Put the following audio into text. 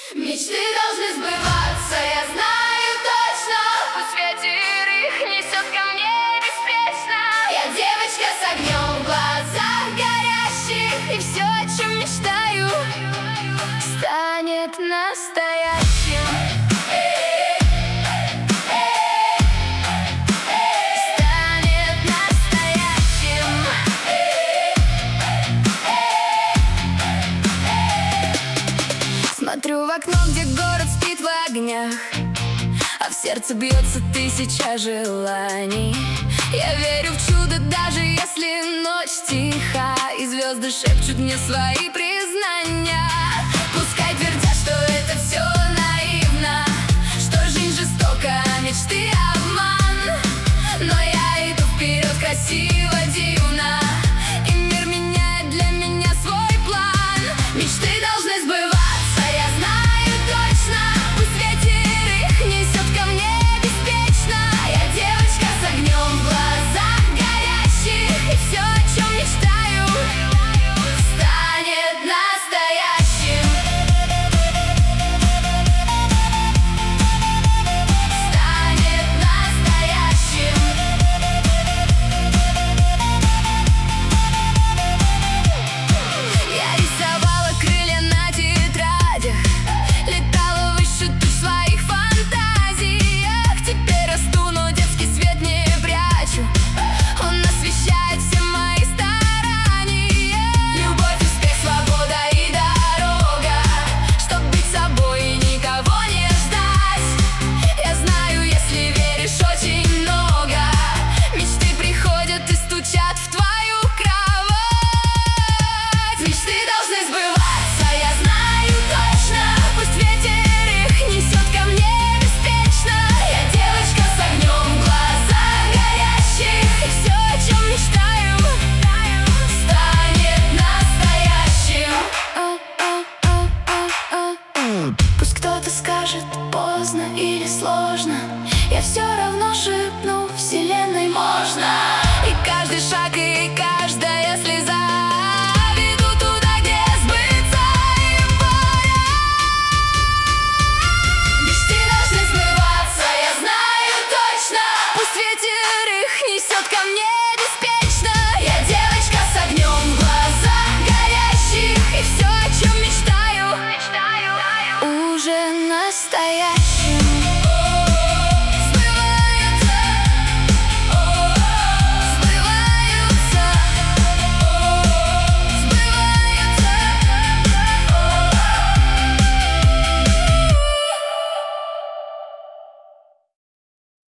Мечты должны сбываться, я знаю точно. Пусть ветер их несет ко мне беспечно. Я девочка с огнем в глазах горящих, и все, о чем мечтаю, станет настоящим. Станет настоящим. Смотрю в окно, где город спит в огнях, а в сердце бьется тысяча желаний. Я верю в чудо, даже если ночь тиха, и звезды шепчут мне свои признания. Пускай твердят, что это все наивно, что жизнь жестока, а мечты обман. Но я иду вперед красиво, дивно, и мир меняет для меня свой план. Мечты должны сбываться, я знаю точно. Пусть ветер их несет ко мне беспечно. Я девочка с огнем в глазах горящих, и все, о чем мечтаю, станет настоящим. Станет настоящим. Я рисовала крылья на тетрадях, летала выше туч своих фантазиях. Теперь расту, но детский свет не прячу, он освещает все мои старания. Любовь, успех, свобода и дорога, чтоб быть собой и никого не ждать. Я знаю, если веришь, очень много мечты приходят и стучат в твою кровать. Мечты должны сбываться, я знаю точно. Пусть ветер их несет ко мне беспечно. Я девочка с огнем в глазах горящих, и все, о чем мечтаю, станет настоящим. Пусть кто-то скажет поздно или сложно, я все равно шепну, вселенной можно. И каждый шаг, и каждая слеза ведут туда, где сбыться им пора. Мечты должны сбываться, я знаю точно. Пусть ветер их несет ко мне беспечно. Я девочка с огнем в глазах горящих, и все, о чем мечтаю, уже настоящим.